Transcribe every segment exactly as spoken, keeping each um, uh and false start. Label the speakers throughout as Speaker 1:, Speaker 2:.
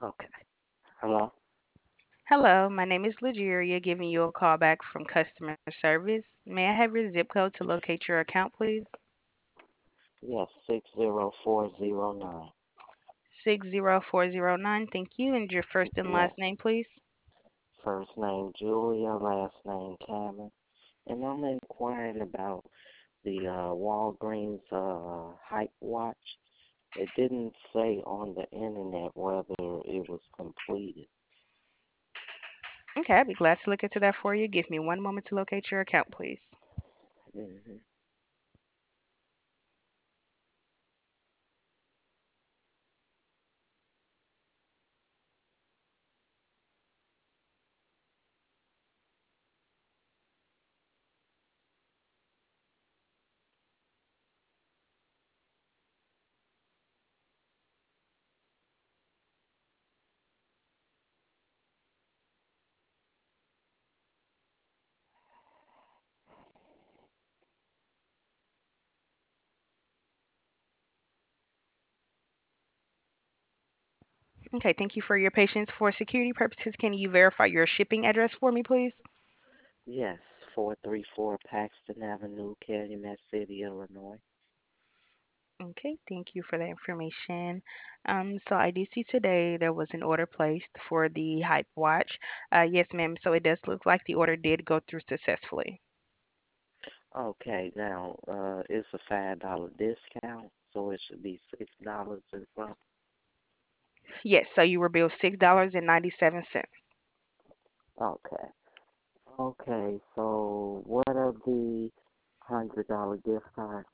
Speaker 1: Okay. Hello?
Speaker 2: Hello, my name is Lageria, giving you a call back from customer service. May I have your zip code to locate your account, please?
Speaker 1: Yes, six zero four zero nine.
Speaker 2: six zero four zero nine. Thank you. And your first and
Speaker 1: Yes.
Speaker 2: last name, please?
Speaker 1: First name Julia, last name Cameron. And I'm inquiring about the uh, Walgreens uh, Hype Watch. It didn't say on the internet whether it was completed.
Speaker 2: Okay, I'd be glad to look into that for you. Give me one moment to locate your account, please.
Speaker 1: Hmm.
Speaker 2: Okay, thank you for your patience. For security purposes, can you verify your shipping address for me, please?
Speaker 1: Yes, four three four Paxton Avenue, Calumet City, Illinois.
Speaker 2: Okay, thank you for that information. Um, so I do see today there was an order placed for the Hype Watch. Uh, yes, ma'am. So it does look like the order did go through successfully.
Speaker 1: Okay, now uh, it's a five dollar discount, so it should be six dollars and something.
Speaker 2: Yes, so you were billed six dollars and ninety seven cents.
Speaker 1: Okay. Okay, so what are the hundred dollar gift cards?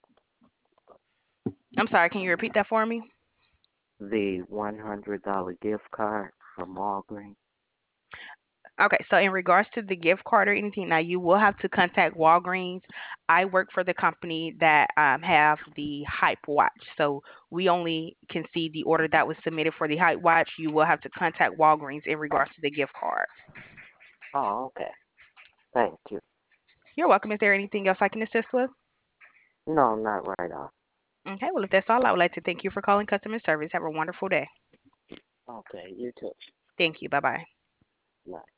Speaker 2: I'm sorry, can you repeat that for me?
Speaker 1: The one hundred dollar gift card from Walgreens.
Speaker 2: Okay, so in regards to the gift card or anything, now you will have to contact Walgreens. I work for the company that um, have the Hype Watch, so we only can see the order that was submitted for the Hype Watch. You will have to contact Walgreens in regards to the gift card.
Speaker 1: Oh, okay. Thank you.
Speaker 2: You're welcome. Is there anything else I can assist with?
Speaker 1: No, not right off.
Speaker 2: Okay, well, if that's all, I would like to thank you for calling customer service. Have a wonderful day.
Speaker 1: Okay, you too.
Speaker 2: Thank you. Bye bye.
Speaker 1: Bye.